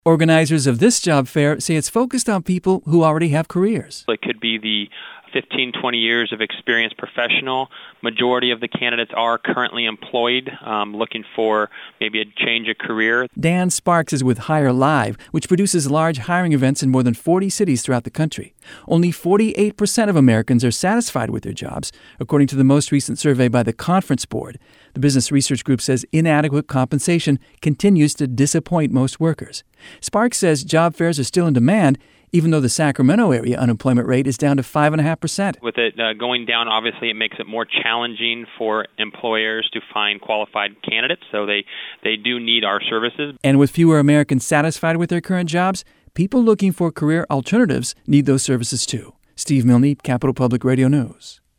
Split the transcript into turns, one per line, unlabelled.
Organizers of this job fair say it's focused on people who already have careers.
It could be the 15, 20 years of experienced professional. Majority of the candidates are currently employed, looking for maybe a change of career.
Dan Sparks is with Hire Live, which produces large hiring events in more than 40 cities throughout the country. Only 48% of Americans are satisfied with their jobs, according to the most recent survey by the Conference Board. The business research group says inadequate compensation continues to disappoint most workers. Sparks says job fairs are still in demand, even though the Sacramento area unemployment rate is down to 5.5%.
With it going down, obviously, it makes it more challenging for employers to find qualified candidates, so they do need our services.
And with fewer Americans satisfied with their current jobs, people looking for career alternatives need those services too. Steve Milne, Capital Public Radio News.